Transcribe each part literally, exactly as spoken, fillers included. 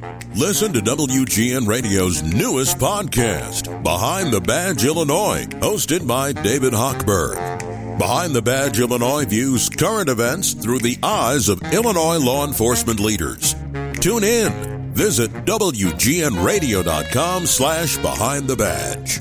Listen to W G N Radio's newest podcast, Behind the Badge Illinois, hosted by David Hochberg. Behind the Badge Illinois views current events through the eyes of Illinois law enforcement leaders. Tune in. Visit W G N radio dot com slash behind the badge.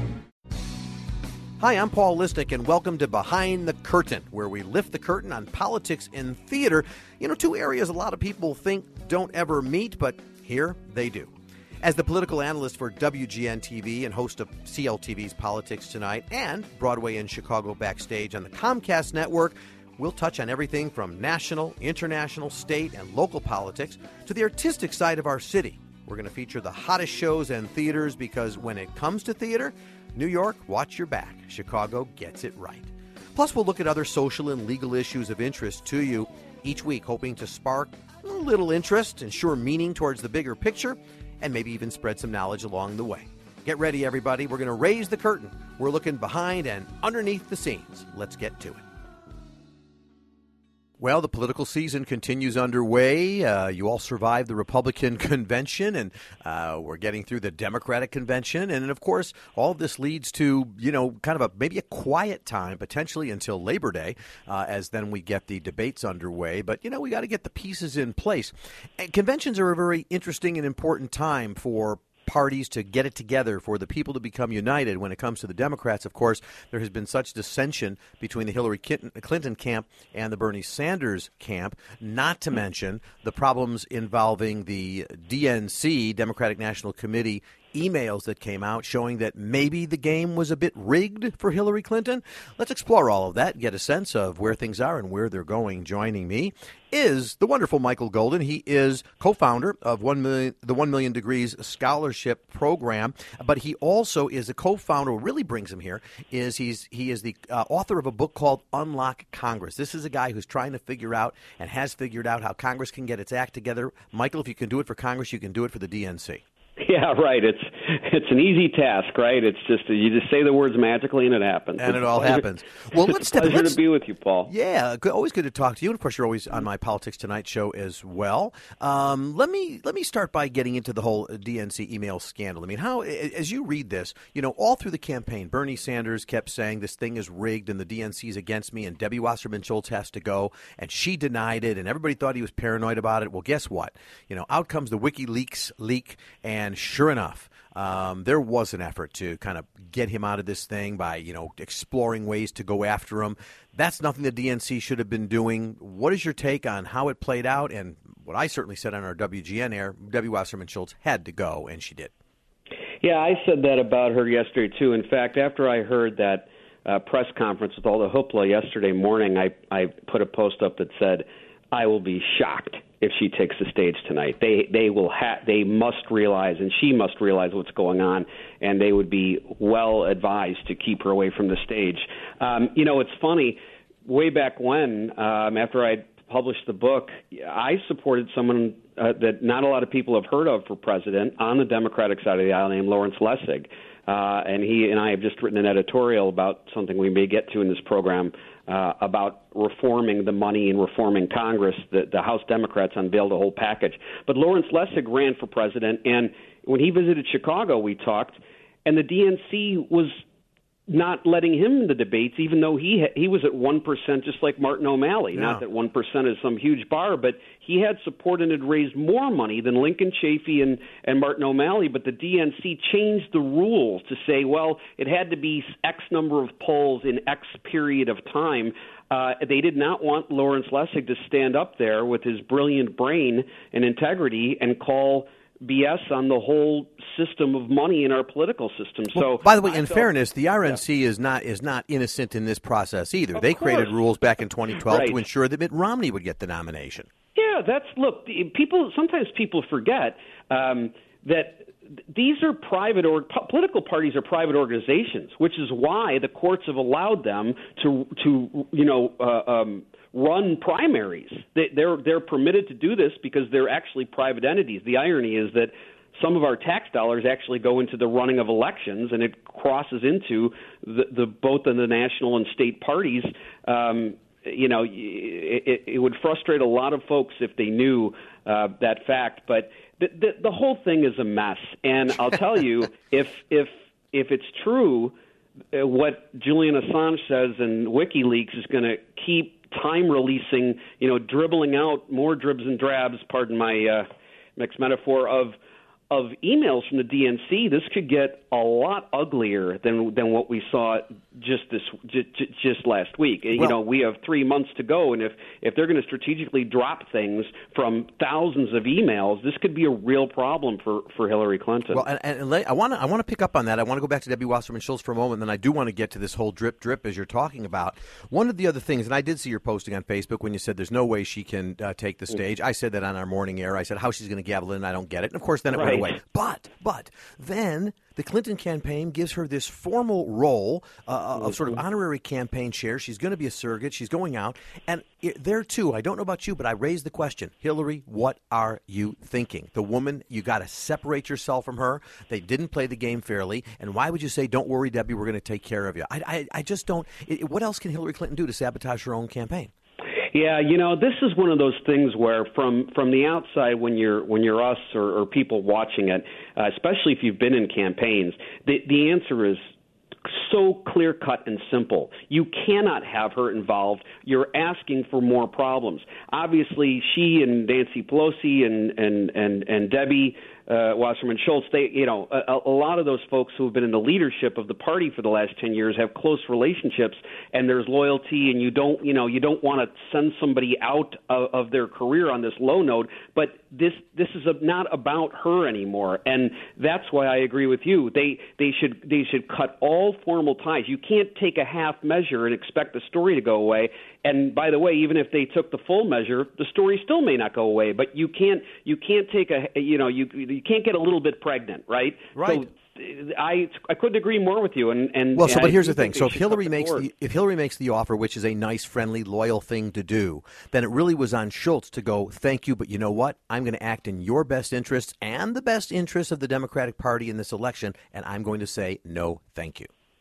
Hi, I'm Paul Lisnick, and welcome to Behind the Curtain, where we lift the curtain on politics in theater. You know, two areas a lot of people think don't ever meet, but here they do. As the political analyst for W G N T V and host of C L T V's Politics Tonight and Broadway and Chicago Backstage on the Comcast Network, we'll touch on everything from national, international, state, and local politics to the artistic side of our city. We're going to feature the hottest shows and theaters because when it comes to theater, New York, watch your back. Chicago gets it right. Plus, we'll look at other social and legal issues of interest to you each week, hoping to spark a little interest, ensure meaning towards the bigger picture, and maybe even spread some knowledge along the way. Get ready, everybody. We're going to raise the curtain. We're looking behind and underneath the scenes. Let's get to it. Well, the political season continues underway. Uh, you all survived the Republican convention, and uh, we're getting through the Democratic convention. And, of course, all of this leads to, you know, kind of a maybe a quiet time, potentially until Labor Day, uh, as then we get the debates underway. But, you know, we got to get the pieces in place. And conventions are a very interesting and important time for parties to get it together, for the people to become united. When it comes to the Democrats, of course, there has been such dissension between the Hillary Clinton camp and the Bernie Sanders camp, not to mention the problems involving the D N C, Democratic National Committee, emails that came out showing that maybe the game was a bit rigged for Hillary Clinton. Let's explore all of that, get a sense of where things are and where they're going. Joining me is the wonderful Michael Golden. He is co-founder of one million, the One Million Degrees Scholarship Program, but he also is a co-founder. What really brings him here is he's he is the uh, author of a book called Unlock Congress. This is a guy who's trying to figure out and has figured out how Congress can get its act together. Michael, if you can do it for Congress, you can do it for the D N C. Yeah, right. It's it's an easy task, right? It's just you just say the words magically and it happens. And it's it all pleasure, happens. Well, let's it's step. a pleasure let's, to be with you, Paul. Yeah, good, always good to talk to you. And of course, you're always on my Politics Tonight show as well. Um, let me let me start by getting into the whole D N C email scandal. I mean, how as you read this, you know, all through the campaign, Bernie Sanders kept saying this thing is rigged and the D N C is against me, and Debbie Wasserman Schultz has to go, and she denied it, and everybody thought he was paranoid about it. Well, guess what? You know, out comes the WikiLeaks leak, and sure enough, Um, there was an effort to kind of get him out of this thing by, you know, exploring ways to go after him. That's nothing the D N C should have been doing. What is your take on how it played out? And what I certainly said on our W G N air, Debbie Wasserman Schultz had to go, and she did. Yeah, I said that about her yesterday, too. In fact, after I heard that uh, press conference with all the hoopla yesterday morning, I, I put a post up that said, I will be shocked if she takes the stage tonight. They they will ha- they must realize, and she must realize what's going on, and they would be well advised to keep her away from the stage. Um, you know, it's funny. Way back when, um, after I published the book, I supported someone uh, that not a lot of people have heard of for president on the Democratic side of the aisle named Lawrence Lessig. Uh, and he and I have just written an editorial about something we may get to in this program uh, about reforming the money and reforming Congress. The, the House Democrats unveiled a whole package. But Lawrence Lessig ran for president, and when he visited Chicago, we talked, and the D N C was not letting him in the debates, even though he ha- he was at one percent, just like Martin O'Malley. Yeah. Not that one percent is some huge bar, but he had support and had raised more money than Lincoln Chafee and, and Martin O'Malley. But the D N C changed the rules to say, well, it had to be X number of polls in X period of time. Uh, they did not want Lawrence Lessig to stand up there with his brilliant brain and integrity and call B S on the whole system of money in our political system. Well, so, by the way, in felt, fairness, the R N C yeah. is not is not innocent in this process either. Of they course. created rules back in twenty twelve right. to ensure that Mitt Romney would get the nomination. Yeah, that's look. People sometimes people forget um, that these are private or political parties are private organizations, which is why the courts have allowed them to to you know. Uh, um, run primaries. They, they're they're permitted to do this because they're actually private entities. The irony is that some of our tax dollars actually go into the running of elections, and it crosses into the, the both of the national and state parties. Um, you know, it, it would frustrate a lot of folks if they knew uh, that fact. But the, the the whole thing is a mess. And I'll tell you, if if if it's true, uh, what Julian Assange says and WikiLeaks is going to keep time releasing, you know, dribbling out more dribs and drabs, pardon my uh, mixed metaphor, of of emails from the D N C, this could get a lot uglier than than what we saw just this just, just last week. Well, you know, we have three months to go, and if if they're going to strategically drop things from thousands of emails, this could be a real problem for, for Hillary Clinton. Well, and, and I want to I want to pick up on that. I want to go back to Debbie Wasserman Schultz for a moment, and then I do want to get to this whole drip drip as you're talking about. One of the other things, and I did see your posting on Facebook when you said there's no way she can uh, take the stage. I said that on our morning air. I said how she's going to gavel in, I don't get it. And of course, then it right. went away. But but then the Clinton campaign gives her this formal role uh, of sort of honorary campaign chair. She's going to be a surrogate. She's going out. And it, there, too, I don't know about you, but I raised the question, Hillary, what are you thinking? The woman, you got to separate yourself from her. They didn't play the game fairly. And why would you say, don't worry, Debbie, we're going to take care of you? I, I, I just don't. It, what else can Hillary Clinton do to sabotage her own campaign? Yeah, you know, this is one of those things where, from from the outside, when you're when you're us or, or people watching it, uh, especially if you've been in campaigns, the the answer is so clear cut and simple. You cannot have her involved. You're asking for more problems. Obviously, she and Nancy Pelosi and and and, and Debbie uh, Wasserman Schultz, they, you know, a, a lot of those folks who have been in the leadership of the party for the last ten years have close relationships, and there's loyalty, and you don't, you know, you don't want to send somebody out of, of their career on this low note. But this this is a, not about her anymore, and that's why I agree with you. They they should they should cut all formal ties. You can't take a half measure and expect the story to go away. And by the way, even if they took the full measure, the story still may not go away. But you can't you can't take a you know you you can't get a little bit pregnant, right? Right. So, I I couldn't agree more with you. And, and well, so but I here's the think thing. So if should Hillary cut the makes cord. the, if Hillary makes the offer, which is a nice, friendly, loyal thing to do, then it really was on Schultz to go, thank you, but you know what? I'm going to act in your best interests and the best interests of the Democratic Party in this election, and I'm going to say no, thank you.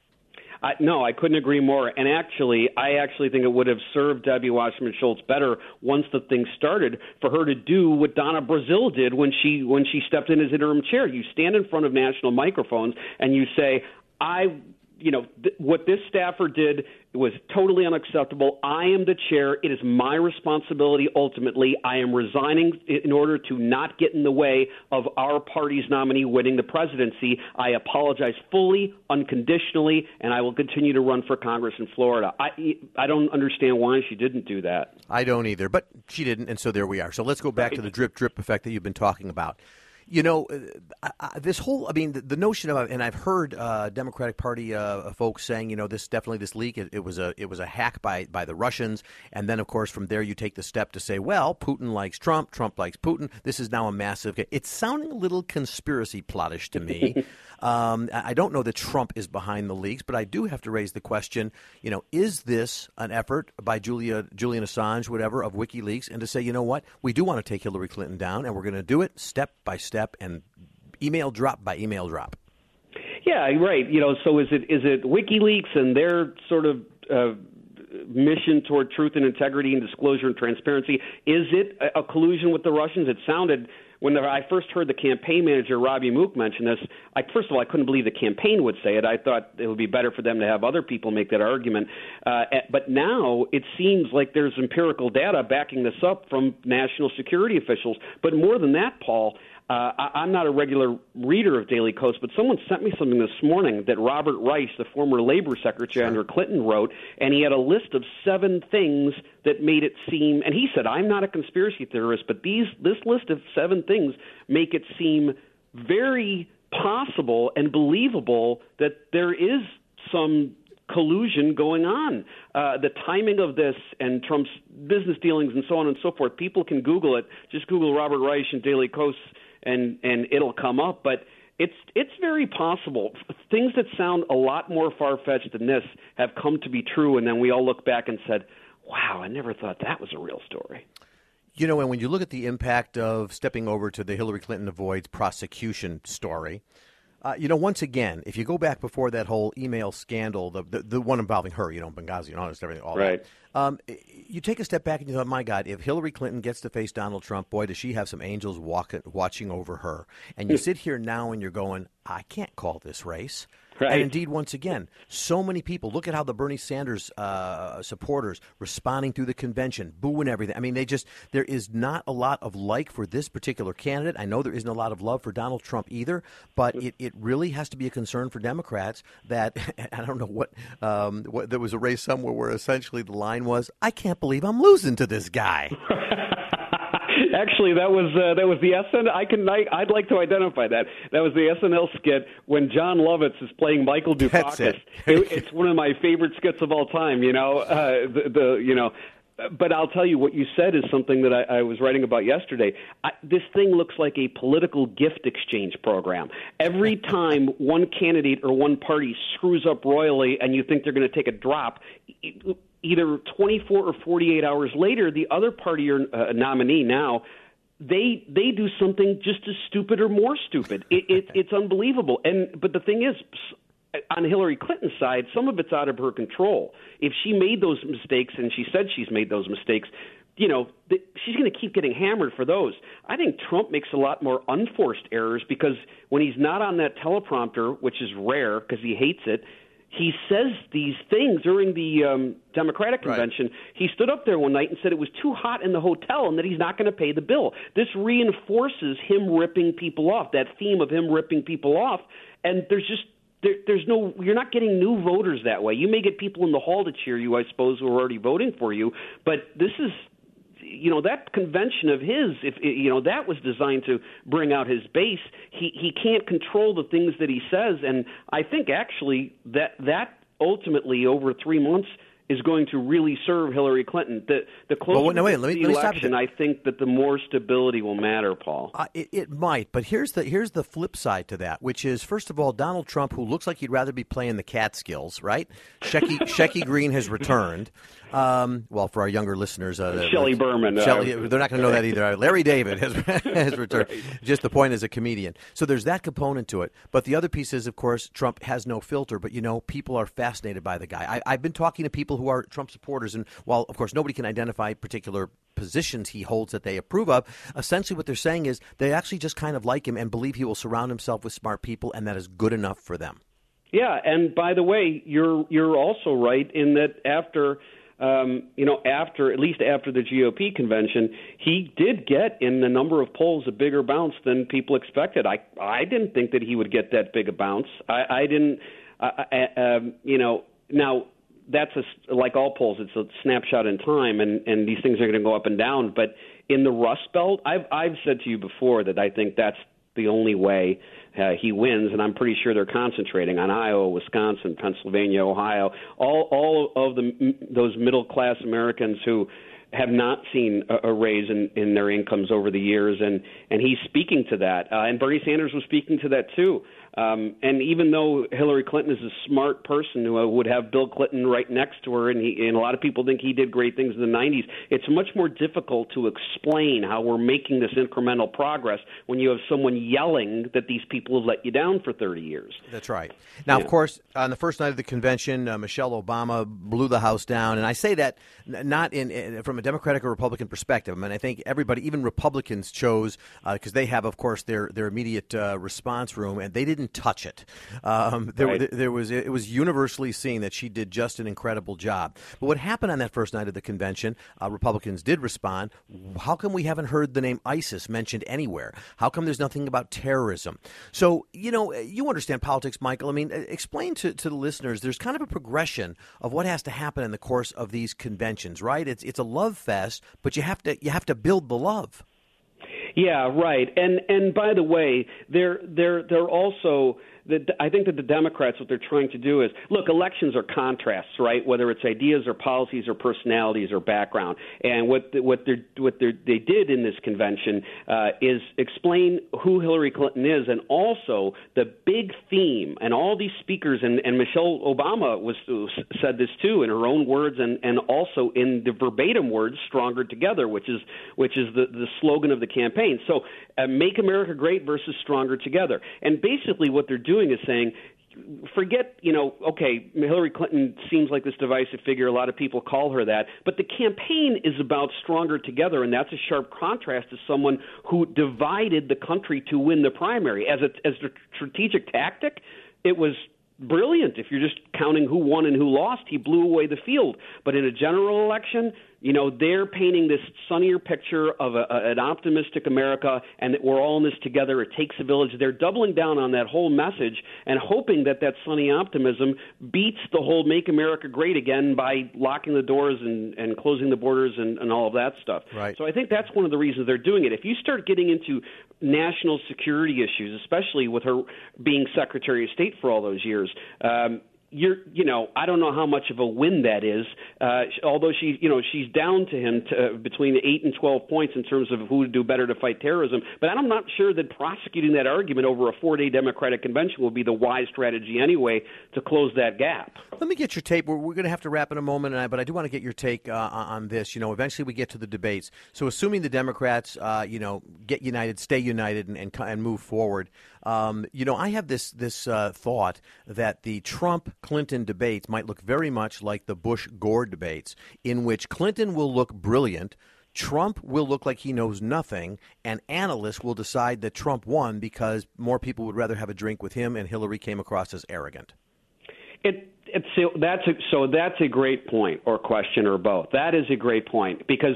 I, no, I couldn't agree more. And actually, I actually think it would have served Debbie Wasserman Schultz better once the thing started for her to do what Donna Brazile did when she when she stepped in as interim chair. You stand in front of national microphones and you say, I, you know, th- what this staffer did was totally unacceptable. I am the chair. It is my responsibility ultimately. I am resigning in order to not get in the way of our party's nominee winning the presidency. I apologize fully, unconditionally, and I will continue to run for Congress in Florida. I, I don't understand why she didn't do that. I don't either, but she didn't, and so there we are. So let's go back to the drip-drip effect that you've been talking about. You know, uh, uh, this whole, I mean, the, the notion of, and I've heard uh, Democratic Party uh, folks saying, you know, this definitely this leak, it, it was a it was a hack by, by the Russians. And then, of course, from there you take the step to say, well, Putin likes Trump, Trump likes Putin. This is now a massive, it's sounding a little conspiracy plottish to me. um, I don't know that Trump is behind the leaks, but I do have to raise the question, you know, is this an effort by Julia, Julian Assange, whatever, of WikiLeaks, and to say, you know what, we do want to take Hillary Clinton down, and we're going to do it step by step. And email drop by email drop. Yeah, right. You know, so is it is it WikiLeaks and their sort of uh, mission toward truth and integrity and disclosure and transparency? Is it a, a collusion with the Russians? It sounded when the, I first heard the campaign manager Robbie Mook mention this. I, first of all, I couldn't believe the campaign would say it. I thought it would be better for them to have other people make that argument. Uh, but now it seems like there's empirical data backing this up from national security officials. But more than that, Paul. Uh, I, I'm not a regular reader of Daily Kos, but someone sent me something this morning that Robert Rice, the former labor secretary sure. under Clinton, wrote, and he had a list of seven things that made it seem, and he said, I'm not a conspiracy theorist, but these this list of seven things make it seem very possible and believable that there is some collusion going on. Uh, the timing of this and Trump's business dealings and so on and so forth, people can Google it. Just Google Robert Reich and Daily Kos, and and it'll come up. But it's it's very possible. Things that sound a lot more far-fetched than this have come to be true, and then we all look back and said, wow, I never thought that was a real story. You know, and when you look at the impact of stepping over to the Hillary Clinton avoids prosecution story, Uh, you know, once again, if you go back before that whole email scandal, the the, the one involving her, you know, Benghazi and all this, everything, all right. that. Um, you take a step back and you thought, my God, if Hillary Clinton gets to face Donald Trump, boy, does she have some angels walking, watching over her. And you sit here now and you're going, I can't call this race. Right. And indeed, once again, so many people, look at how the Bernie Sanders uh, supporters responding through the convention, booing everything. I mean, they just, there is not a lot of like for this particular candidate. I know there isn't a lot of love for Donald Trump either, but it, it really has to be a concern for Democrats that, I don't know what, um, what, there was a race somewhere where essentially the line was, I can't believe I'm losing to this guy. Actually, that was uh, that was the S N L. I can I, I'd like to identify that. That was the S N L skit when John Lovitz is playing Michael Dukakis. It. it, it's one of my favorite skits of all time. You know, uh, the, the you know. But I'll tell you, what you said is something that I, I was writing about yesterday. I, this thing looks like a political gift exchange program. Every time one candidate or one party screws up royally and you think they're going to take a drop, either twenty-four or forty-eight hours later, the other party or uh, nominee now, they they do something just as stupid or more stupid. It, it, it's unbelievable. And but the thing is, on Hillary Clinton's side, some of it's out of her control. If she made those mistakes, and she said she's made those mistakes, you know, th- she's going to keep getting hammered for those. I think Trump makes a lot more unforced errors because when he's not on that teleprompter, which is rare because he hates it, he says these things during the um, Democratic convention. Right. He stood up there one night and said it was too hot in the hotel and that he's not going to pay the bill. This reinforces him ripping people off, that theme of him ripping people off, and there's just There, there's no, you're not getting new voters that way. You may get people in the hall to cheer you, I suppose, who are already voting for you. But this is, you know, that convention of his, if you know, that was designed to bring out his base. He he can't control the things that he says, and I think actually that that ultimately over three months is going to really serve Hillary Clinton. The the closer well, no, wait, let me, the let me election, stop I think that the more stability will matter, Paul. Uh, it, it might, but here's the here's the flip side to that, which is, first of all, Donald Trump, who looks like he'd rather be playing the Catskills, right? Shecky, Shecky Green has returned. Um, well, for our younger listeners, uh, Shelley Berman. Shelley, uh, they're not going to know that either. Larry David has, has returned. Right. Just the point as a comedian. So there's that component to it. But the other piece is, of course, Trump has no filter. But, you know, people are fascinated by the guy. I, I've been talking to people who are Trump supporters. And while, of course, nobody can identify particular positions he holds that they approve of, essentially what they're saying is they actually just kind of like him and believe he will surround himself with smart people, and that is good enough for them. Yeah, and by the way, you're you're also right in that after um, you know after at least after the G O P convention, he did get in a number of polls a bigger bounce than people expected. I I didn't think that he would get that big a bounce. I, I didn't. Uh, uh, um, you know now. That's a, like all polls, it's a snapshot in time, and, and these things are going to go up and down. But in the Rust Belt, I've I've said to you before that I think that's the only way uh, he wins, and I'm pretty sure they're concentrating on Iowa, Wisconsin, Pennsylvania, Ohio, all all of the those middle class Americans who have not seen a, a raise in, in their incomes over the years, and, and he's speaking to that. Uh, and Bernie Sanders was speaking to that too. Um, and even though Hillary Clinton is a smart person who uh, would have Bill Clinton right next to her, and, he, and a lot of people think he did great things in the nineties, it's much more difficult to explain how we're making this incremental progress when you have someone yelling that these people have let you down for thirty years. That's right. Now, yeah. Of course, on the first night of the convention, uh, Michelle Obama blew the House down. And I say that n- not in, in from a Democratic or Republican perspective. I mean, I think everybody, even Republicans, chose, because uh, they have, of course, their, their immediate uh, response room, and they didn't touch it. Um, there, right. there, there was it was universally seen that she did just an incredible job. But what happened on that first night of the convention, uh, Republicans did respond. How come we haven't heard the name ISIS mentioned anywhere? How come there's nothing about terrorism? So, you know, you understand politics, Michael. I mean, explain to, to the listeners, there's kind of a progression of what has to happen in the course of these conventions, right? It's it's a love fest, but you have to you have to build the love. Yeah, right. And and by the way, they're they're they're also the, I think that the Democrats, what they're trying to do is, look, elections are contrasts, right? Whether it's ideas or policies or personalities or background. And what the, what they what they did in this convention uh, is explain who Hillary Clinton is, and also the big theme. And all these speakers, and, and Michelle Obama was said this too in her own words, and, and also in the verbatim words, "Stronger Together," which is which is the, the slogan of the campaign. So, uh, "Make America Great" versus "Stronger Together." And basically, what they're doing doing is saying, forget, you know, okay, Hillary Clinton seems like this divisive figure. A lot of people call her that. But the campaign is about stronger together, and that's a sharp contrast to someone who divided the country to win the primary. As a, as a strategic tactic, it was brilliant. If you're just counting who won and who lost, he blew away the field. But in a general election, you know, they're painting this sunnier picture of a, a, an optimistic America and that we're all in this together. It takes a village. They're doubling down on that whole message and hoping that that sunny optimism beats the whole make America great again by locking the doors and, and closing the borders and, and all of that stuff. Right. So I think that's one of the reasons they're doing it. If you start getting into national security issues, especially with her being Secretary of State for all those years, um, You're, you know, I don't know how much of a win that is. Uh, although she, you know, she's down to him to, uh, between eight and twelve points in terms of who would do better to fight terrorism. But I'm not sure that prosecuting that argument over a four-day Democratic convention will be the wise strategy anyway to close that gap. Let me get your take. We're, we're going to have to wrap in a moment, and I, but I do want to get your take uh, on this. You know, eventually we get to the debates. So, assuming the Democrats, uh, you know, get united, stay united, and and, and move forward. Um, you know, I have this this uh, thought that the Trump-Clinton debates might look very much like the Bush-Gore debates, in which Clinton will look brilliant, Trump will look like he knows nothing, and analysts will decide that Trump won because more people would rather have a drink with him, and Hillary came across as arrogant. It, it's that's a, so that's a great point, or question, or both. That is a great point because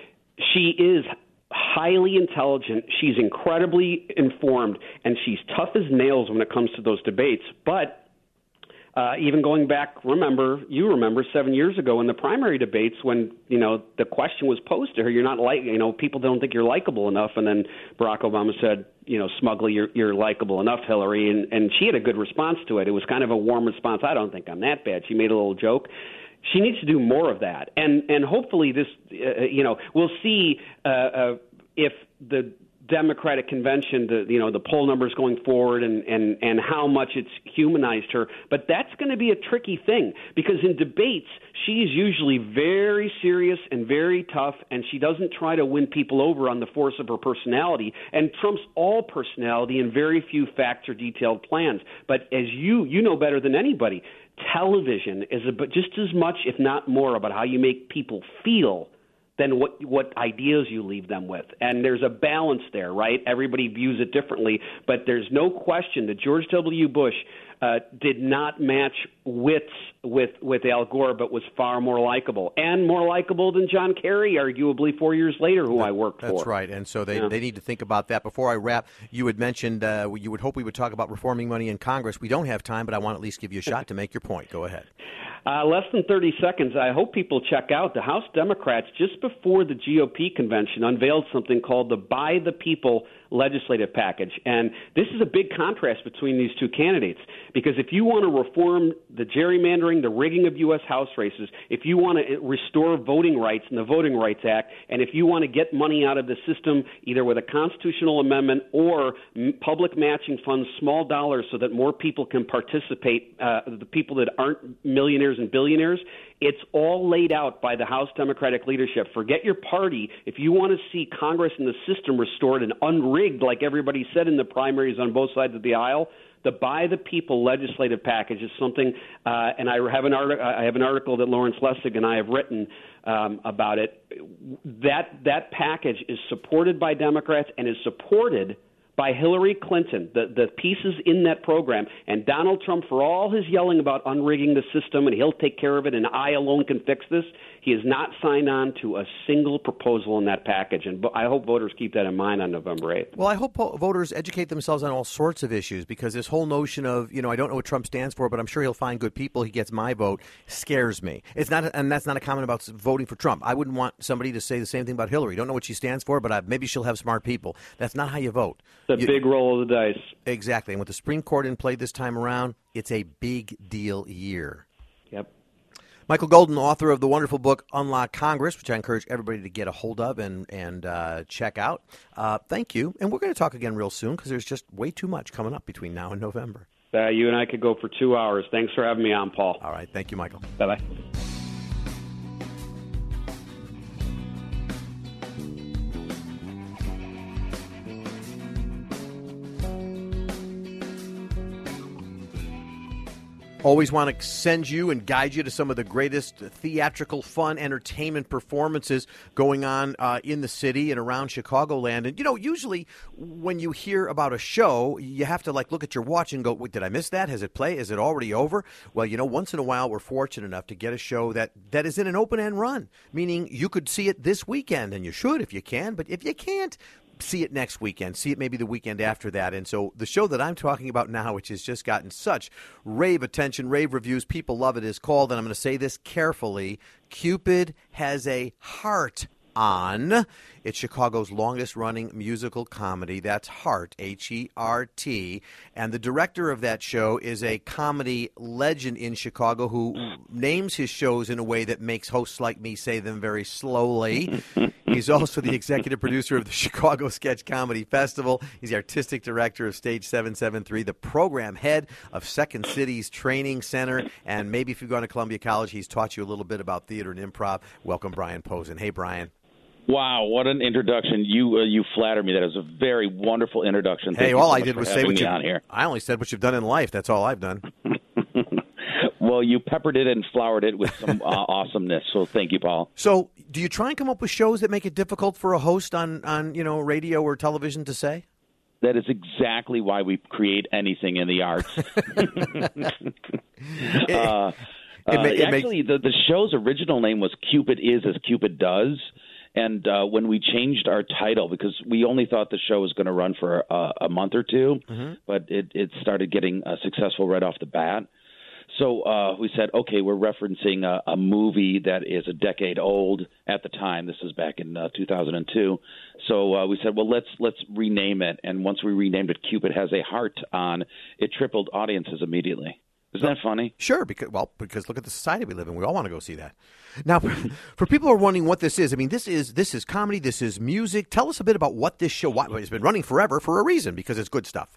she is highly intelligent, she's incredibly informed, and she's tough as nails when it comes to those debates. But uh, even going back, remember, you remember seven years ago in the primary debates when, you know, the question was posed to her, you're not like, you know, people don't think you're likable enough. And then Barack Obama said, you know, smugly, you're, you're likable enough, Hillary. And, and she had a good response to it. It was kind of a warm response. I don't think I'm that bad. She made a little joke. She needs to do more of that, and and hopefully this, uh, you know, we'll see uh, uh, if the Democratic convention, the you know the poll numbers going forward, and and and how much it's humanized her. But that's going to be a tricky thing because in debates she's usually very serious and very tough, and she doesn't try to win people over on the force of her personality, and trumps all personality and very few facts or detailed plans. But as you you know better than anybody, television is about just as much, if not more, about how you make people feel than what what ideas you leave them with. And there's a balance there, right? Everybody views it differently, but there's no question that George W. Bush uh, did not match wits with, with Al Gore, but was far more likable, and more likable than John Kerry, arguably four years later, who that, I worked that's for. That's right, and so they, yeah. they need to think about that. Before I wrap, you had mentioned uh, you would hope we would talk about reforming money in Congress. We don't have time, but I want to at least give you a shot to make your point. Go ahead. Uh, less than thirty seconds. I hope people check out the House Democrats just before the G O P convention unveiled something called the By the People legislative package. And this is a big contrast between these two candidates, because if you want to reform the gerrymandering, the rigging of U S House races, if you want to restore voting rights in the Voting Rights Act, and if you want to get money out of the system either with a constitutional amendment or public matching funds, small dollars, so that more people can participate, uh, the people that aren't millionaires and billionaires, it's all laid out by the House Democratic leadership. Forget your party. If you want to see Congress and the system restored and unrigged, like everybody said in the primaries on both sides of the aisle, the By the People legislative package is something, uh, and I have an article. I have an article that Lawrence Lessig and I have written um, about it. That that package is supported by Democrats and is supported by Hillary Clinton, the, the pieces in that program. And Donald Trump, for all his yelling about unrigging the system and he'll take care of it and I alone can fix this, he has not signed on to a single proposal in that package. And I hope voters keep that in mind on November eighth. Well, I hope voters educate themselves on all sorts of issues, because this whole notion of, you know, I don't know what Trump stands for, but I'm sure he'll find good people, he gets my vote, scares me. It's not, and that's not a comment about voting for Trump. I wouldn't want somebody to say the same thing about Hillary. Don't know what she stands for, but I, maybe she'll have smart people. That's not how you vote. It's a you, big roll of the dice. Exactly. And with the Supreme Court in play this time around, it's a big deal year. Yep. Michael Golden, author of the wonderful book Unlock Congress, which I encourage everybody to get a hold of and, and uh, check out. Uh, thank you. And we're going to talk again real soon, because there's just way too much coming up between now and November. Uh, you and I could go for two hours. Thanks for having me on, Paul. All right. Thank you, Michael. Bye-bye. Always want to send you and guide you to some of the greatest theatrical, fun, entertainment performances going on uh, in the city and around Chicagoland. And, you know, usually when you hear about a show, you have to, like, look at your watch and go, wait, did I miss that? Has it played? Is it already over? Well, you know, once in a while we're fortunate enough to get a show that, that is in an open-end run, meaning you could see it this weekend, and you should if you can. But if you can't, see it next weekend. See it maybe the weekend after that. And so the show that I'm talking about now, which has just gotten such rave attention, rave reviews, people love it, is called, and I'm going to say this carefully, Cupid Has a Heart On. It's Chicago's longest-running musical comedy. That's Heart, H E R T. And the director of that show is a comedy legend in Chicago who names his shows in a way that makes hosts like me say them very slowly. He's also the executive producer of the Chicago Sketch Comedy Festival. He's the artistic director of Stage seven seven three, the program head of Second City's Training Center, and maybe if you've gone to Columbia College, he's taught you a little bit about theater and improv. Welcome, Brian Posen. Hey, Brian. Wow, what an introduction. You uh, you flatter me. That was a very wonderful introduction. Thank hey, you all so I much did for was say having what me you on here. I only said what you've done in life. That's all I've done. Well, you peppered it and flowered it with some uh, awesomeness. So thank you, Paul. So, do you try and come up with shows that make it difficult for a host on, on you know radio or television to say? That is exactly why we create anything in the arts. it, uh, it, uh, it actually, makes... the, the show's original name was Cupid Is As Cupid Does. And uh, when we changed our title, because we only thought the show was going to run for uh, a month or two, mm-hmm. but it, it started getting uh, successful right off the bat. So uh, we said, okay, we're referencing a, a movie that is a decade old at the time. This is back in uh, two thousand two. So uh, we said, well, let's let's rename it. And once we renamed it Cupid Has a Heart On, it tripled audiences immediately. Isn't that funny? Sure, because well, because look at the society we live in. We all want to go see that. Now, for people who are wondering what this is, I mean, this is this is comedy, this is music. Tell us a bit about what this show. Why, it's been running forever for a reason, because it's good stuff.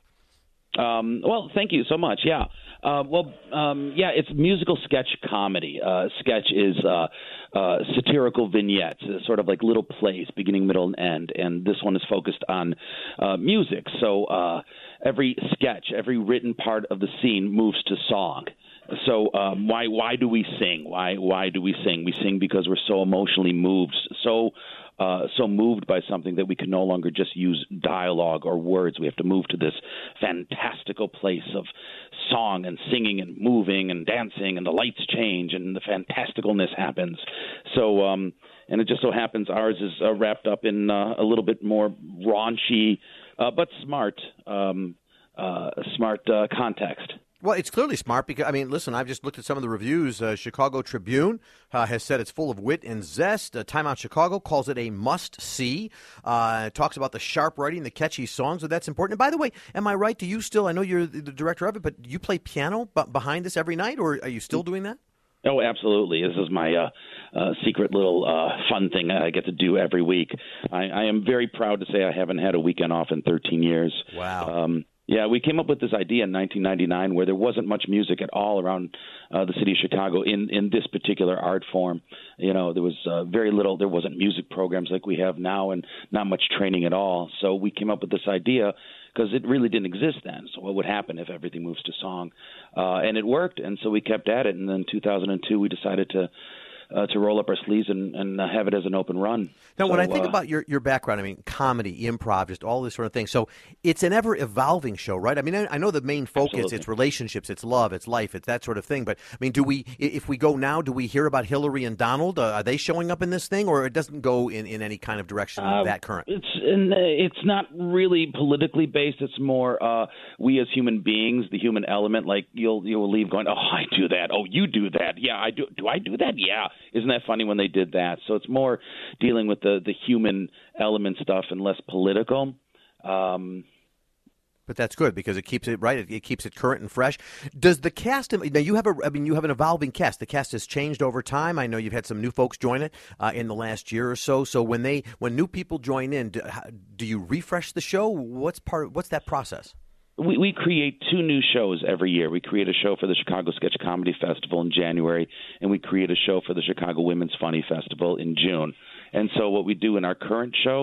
Um, well, thank you so much. Yeah. Uh, well, um, yeah, it's musical sketch comedy. Uh, sketch is uh, uh, satirical vignettes, uh, sort of like little plays, beginning, middle, and end. And this one is focused on uh, music. So uh, every sketch, every written part of the scene moves to song. So um, why why do we sing? Why why do we sing? We sing because we're so emotionally moved, so uh, so moved by something that we can no longer just use dialogue or words. We have to move to this fantastical place of song and singing and moving and dancing, and the lights change and the fantasticalness happens. So um, and it just so happens ours is uh, wrapped up in uh, a little bit more raunchy, uh, but smart, um, uh, smart uh, context. Well, it's clearly smart because, I mean, listen, I've just looked at some of the reviews. Uh, Chicago Tribune uh, has said it's full of wit and zest. Uh, Time Out Chicago calls it a must-see. Uh, talks about the sharp writing, the catchy songs, so that's important. And by the way, am I right? Do you still, I know you're the director of it, but do you play piano b- behind this every night, or are you still doing that? Oh, absolutely. This is my uh, uh, secret little uh, fun thing I get to do every week. I, I am very proud to say I haven't had a weekend off in thirteen years. Wow. Um, Yeah, we came up with this idea in nineteen ninety-nine where there wasn't much music at all around uh, the city of Chicago in, in this particular art form. You know, there was uh, very little. There wasn't music programs like we have now, and not much training at all. So we came up with this idea because it really didn't exist then. So what would happen if everything moves to song? Uh, and it worked, and so we kept at it. And then in two thousand two, we decided to Uh, to roll up our sleeves and, and uh, have it as an open run. Now, so, when I think uh, about your, your background, I mean, comedy, improv, just all this sort of thing. So it's an ever-evolving show, right? I mean, I, I know the main focus, Absolutely. It's relationships, it's love, it's life, it's that sort of thing. But, I mean, do we, if we go now, do we hear about Hillary and Donald? Uh, are they showing up in this thing, or it doesn't go in, in any kind of direction uh, that current? It's and, uh, it's not really politically based. It's more uh, we as human beings, the human element. Like you'll you'll leave going, oh, I do that. Oh, you do that. Yeah, I do. Do I do that? Yeah. Isn't that funny when they did that? So it's more dealing with the, the human element stuff and less political. Um, But that's good because it keeps it right. It, it keeps it current and fresh. Does the cast? Now you have a. I mean, you have an evolving cast. The cast has changed over time. I know you've had some new folks join it uh, in the last year or so. So when they when new people join in, do, do you refresh the show? What's part? What's that process? We, we create two new shows every year. We create a show for the Chicago Sketch Comedy Festival in January, and we create a show for the Chicago Women's Funny Festival in June. And so what we do in our current show,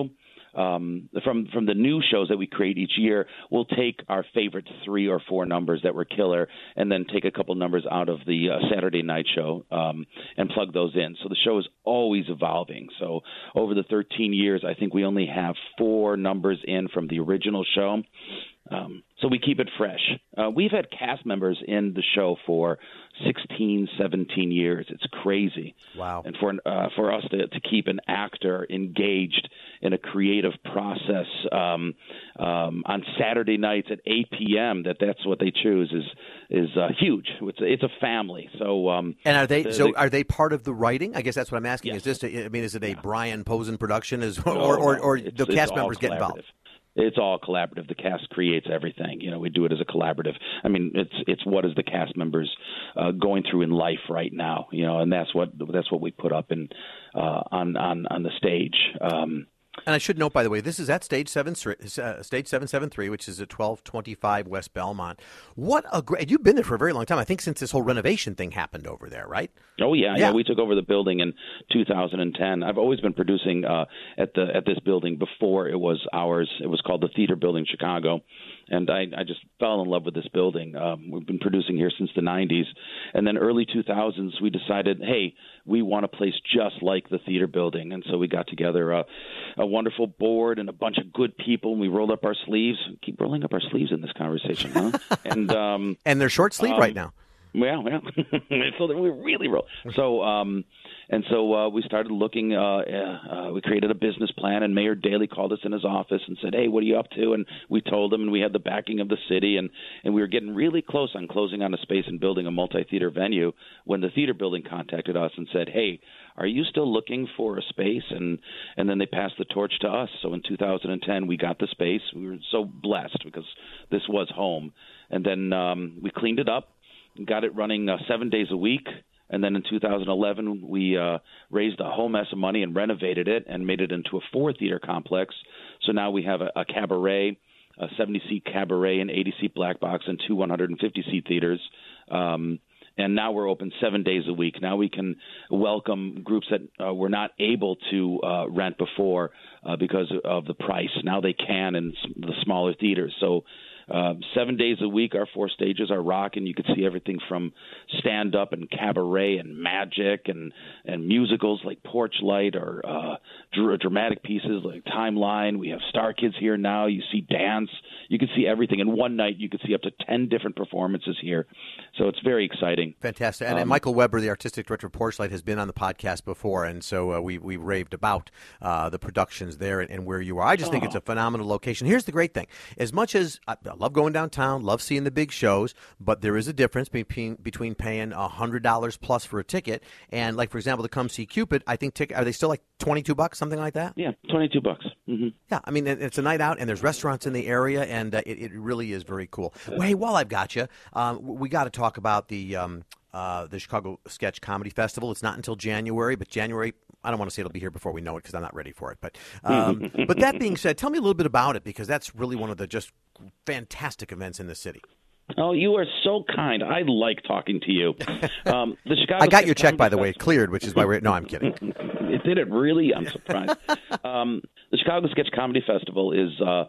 um, from from the new shows that we create each year, we'll take our favorite three or four numbers that were killer, and then take a couple numbers out of the uh, Saturday night show um, and plug those in. So the show is always evolving. So over the thirteen years, I think we only have four numbers in from the original show. Um, so we keep it fresh. Uh, we've had cast members in the show for sixteen, seventeen years. It's crazy. Wow. And for uh, for us to, to keep an actor engaged in a creative process um, um, on Saturday nights at eight p.m., that that's what they choose is is uh, huge. It's a, it's a family. So um, and are they the, so the, are they part of the writing? I guess that's what I'm asking. Yes. Is this a, I mean, is it a Yeah. Brian Posen production? Is No, or or, no, or it's- the it's cast all members get involved? collaborative. It's all collaborative. The cast creates everything. You know, we do it as a collaborative. I mean, it's it's what is the cast members uh, going through in life right now? You know, and that's what that's what we put up in uh, on on on the stage. Um, And I should note, by the way, this is at Stage Seven, uh, Stage Seven Seven Three, which is at twelve twenty five West Belmont. What a great! You've been there for a very long time. I think since this whole renovation thing happened over there, right? Oh yeah, Yeah. yeah. We took over the building in two thousand ten. I've always been producing uh, at the at this building before it was ours. It was called the Theater Building Chicago, and I, I just fell in love with this building. Um, we've been producing here since the nineties, and then early two thousands we decided, hey, we want a place just like the theater building, and so we got together a, a wonderful board and a bunch of good people, and we rolled up our sleeves. Keep rolling up our sleeves in this conversation, huh? and um, And they're short sleeve um, right now. Yeah, yeah. So we really roll. So, um, and so uh, we started looking. Uh, uh, we created a business plan, and Mayor Daley called us in his office and said, "Hey, what are you up to?" And we told him, and we had the backing of the city, and and we were getting really close on closing on a space and building a multi-theater venue when the theater building contacted us and said, "Hey, are you still looking for a space?" And and then they passed the torch to us. So in two thousand ten, we got the space. We were so blessed because this was home, and then um, we cleaned it up. Got it running uh, seven days a week. And then in two thousand eleven, we uh, raised a whole mess of money and renovated it and made it into a four-theater complex. So now we have a, a cabaret, a seventy-seat cabaret, an eighty-seat black box, and two one hundred fifty-seat theaters. Um, and now we're open seven days a week. Now we can welcome groups that uh, were not able to uh, rent before uh, because of the price. Now they can in the smaller theaters. So Uh, seven days a week, our four stages are rocking. You can see everything from stand-up and cabaret and magic and, and musicals like Porch Light or uh, dr- dramatic pieces like Timeline. We have Star Kids here now. You see dance. You can see everything. In one night, you can see up to ten different performances here. So it's very exciting. Fantastic. And, Um, and Michael Weber, the artistic director of Porch Light, has been on the podcast before, and so uh, we, we raved about uh, the productions there and, and where you are. I just think it's a phenomenal location. Here's the great thing. As much as I, I love going downtown, love seeing the big shows, but there is a difference between between paying one hundred dollars plus for a ticket and, like, for example, to come see Cupid, I think ticket, are they still like twenty-two bucks, something like that? Yeah, twenty-two bucks. Mm-hmm. Yeah, I mean, it- it's a night out, and there's restaurants in the area, and uh, it, it really is very cool. Well, hey, while I've got you, um, we got to talk about the um, uh, the Chicago Sketch Comedy Festival. It's not until January, but January, I don't want to say it'll be here before we know it because I'm not ready for it. But um, but that being said, tell me a little bit about it, because that's really one of the just fantastic events in the city. Oh, you are so kind. I like talking to you. Um, the Chicago I got Sketch your check, Comedy by the way, Festival- cleared, which is why we're. No, I'm kidding. It did it really? I'm surprised. um, the Chicago Sketch Comedy Festival is uh,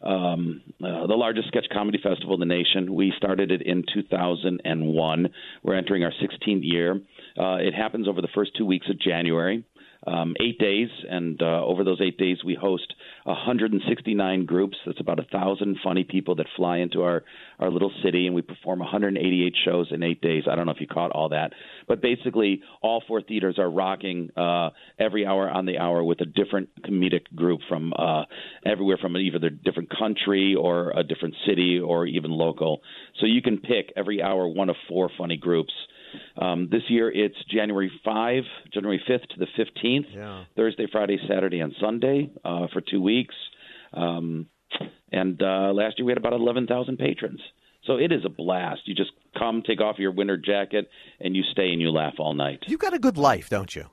um, uh, the largest sketch comedy festival in the nation. We started it in two thousand one. We're entering our sixteenth year. Uh, it happens over the first two weeks of January. Um, eight days, and uh, over those eight days, we host one hundred sixty-nine groups. That's about a thousand funny people that fly into our, our little city, and we perform one hundred eighty-eight shows in eight days. I don't know if you caught all that, but basically, all four theaters are rocking uh, every hour on the hour with a different comedic group from uh, everywhere from either a different country or a different city or even local. So you can pick every hour one of four funny groups. Um, this year it's January fifth, January fifth to the fifteenth, Yeah. Thursday, Friday, Saturday, and Sunday uh, for two weeks. Um, and uh, last year we had about eleven thousand patrons. So it is a blast. You just come, take off your winter jacket, and you stay and you laugh all night. You've got a good life, don't you?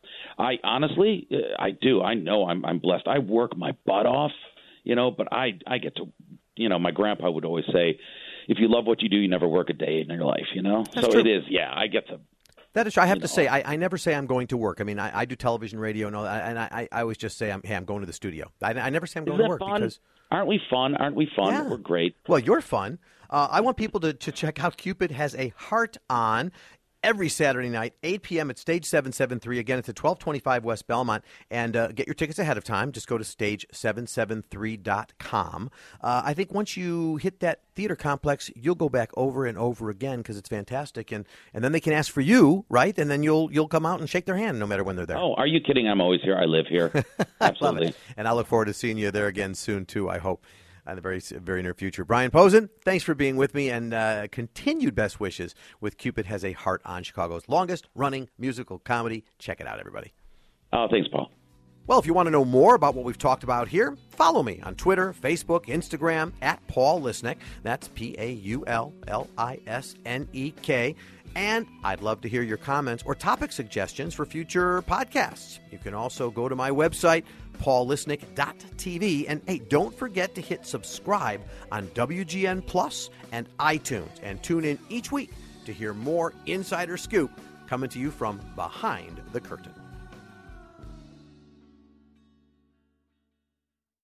I honestly, uh, I do. I know I'm, I'm blessed. I work my butt off, you know, but I, I get to, you know, my grandpa would always say, if you love what you do, you never work a day in your life, you know? That's so true. it is, yeah, I get to That is true. I have you to know. say, I, I never say I'm going to work. I mean, I, I do television, radio, and all that, and I, I always just say, I'm, hey, I'm going to the studio. I, I never say I'm going Isn't to work that fun? because. Aren't we fun? Aren't we fun? Yeah. We're great. Well, you're fun. Uh, I want people to, to check out Cupid Has a Heart On every Saturday night, eight p.m. at Stage seven seventy-three. Again, it's at twelve twenty-five West Belmont. And uh, get your tickets ahead of time. Just go to stage seven seven three dot com. Uh, I think once you hit that theater complex, you'll go back over and over again because it's fantastic. And, and then they can ask for you, right? And then you'll you'll come out and shake their hand no matter when they're there. Oh, are you kidding? I'm always here. I live here. Absolutely. Love it. And I look forward to seeing you there again soon, too, I hope. In the very, very near future. Brian Posen, thanks for being with me, and uh, continued best wishes with Cupid Has a Heart On, Chicago's longest-running musical comedy. Check it out, everybody. Oh, thanks, Paul. Well, if you want to know more about what we've talked about here, follow me on Twitter, Facebook, Instagram, at Paul Lisnek. That's P A U L L I S N E K. And I'd love to hear your comments or topic suggestions for future podcasts. You can also go to my website, paul lisnek dot t v. And, hey, don't forget to hit subscribe on W G N Plus and iTunes. And tune in each week to hear more Insider Scoop coming to you from behind the curtain.